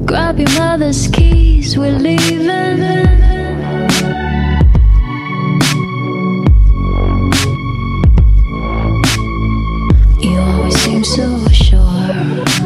Grab your mother's keys, we're leaving. You always seem so sure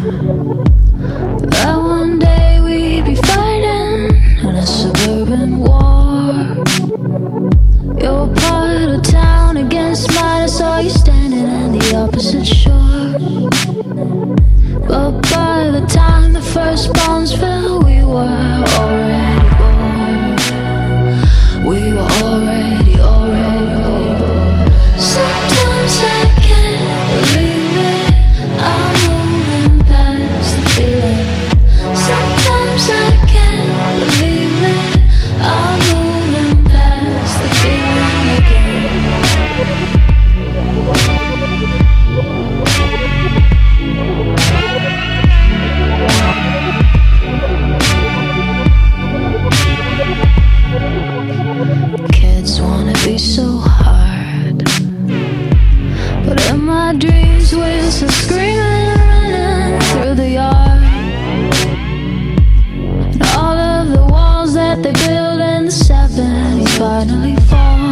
that one day we'd be fighting in a suburban war. Your part of town against mine, I saw you standing on the opposite shore. But by the time the first bombs fell, we were already born. We were already born. Sometimes I can't believe it, I'm moving past the feeling. Sometimes I can't believe it, I'm moving past the feeling again. Kids wanna be so hard, but in my dreams we're still screaming, running through the yard. And all of the walls that they built in the 70s finally fall.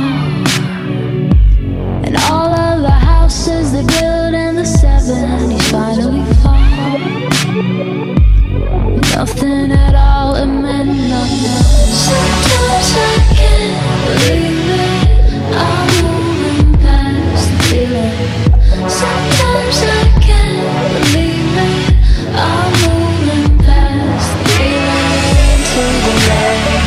And all of the houses they built in the 70s finally fall. Nothing at all, it meant nothing. Sometimes I can't believe it, I'm moving past the feeling. Sometimes I can't believe it, I'm moving past the feeling to the light.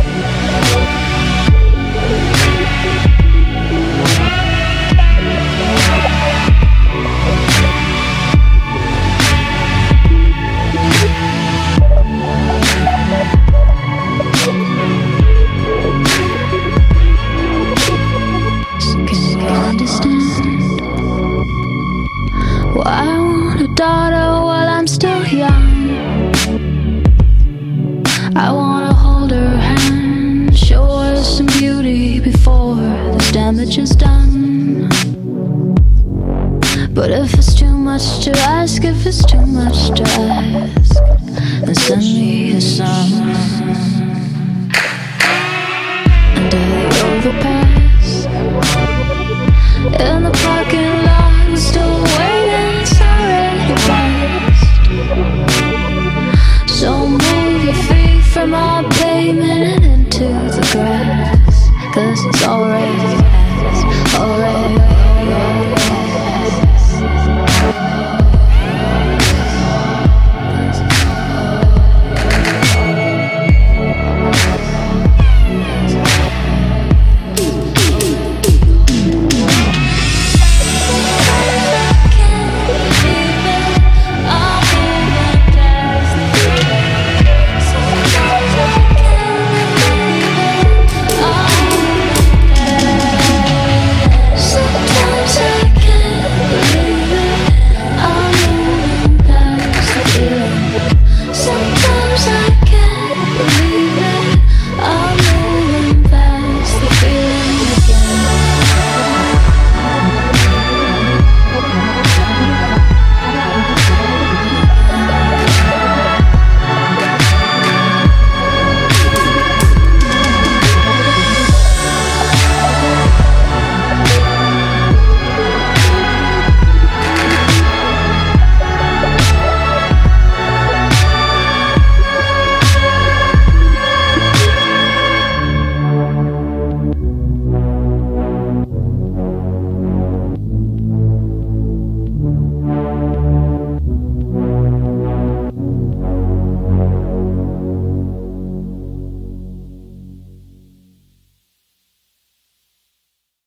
Well, I want a daughter while I'm still young. I wanna hold her hand, show her some beauty before this damage is done. But if it's too much to ask, if it's too much to ask, then send me a song under the overpass. In the parking lot, we're still waiting, it's already past. So move your feet from our pavement and into the grass, 'cause it's already past, already past.